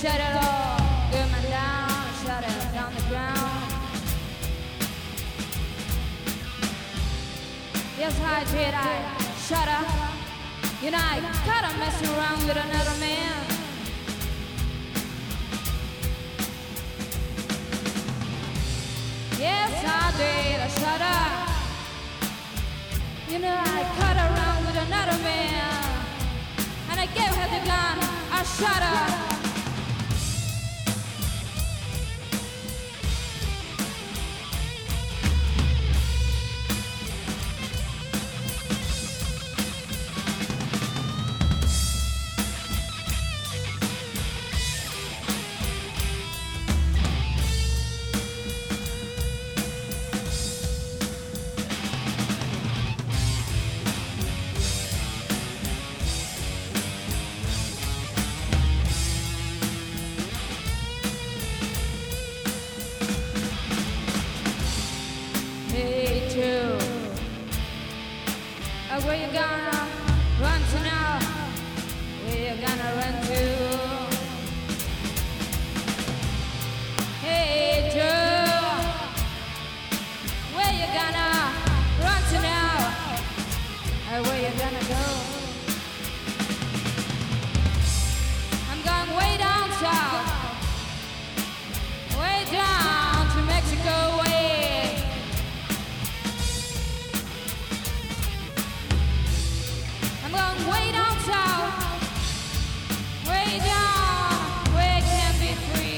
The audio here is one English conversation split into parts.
shut it all, good man down, shut it on the ground. Yes, I did, I shut up. You know, I gotta mess around with another man. Yes, I did, I shut up. You know, I cut around with another man, and I gave her the gun, I shut her. Hey, Joe, where you gonna run to now? Where you gonna run to? Hey, Joe, where you gonna run to now? Where you gonna go? I'm going way down south, way down to Mexico way. Way down south, way down, where it can be free.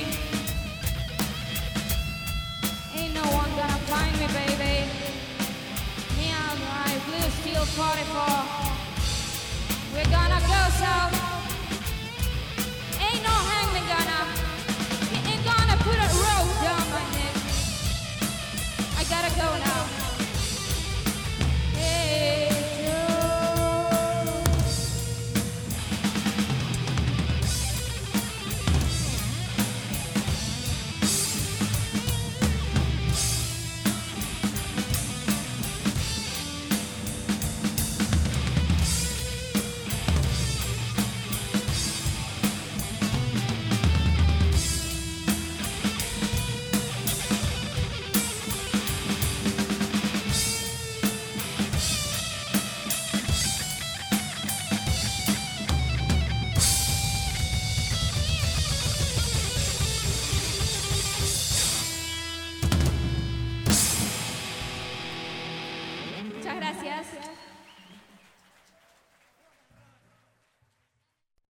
Ain't no one gonna find me, baby. Me and my blue steel 44. We're gonna go south. Ain't no hangman ain't gonna put a rope down my neck. I gotta go now. Hey. Muchas gracias.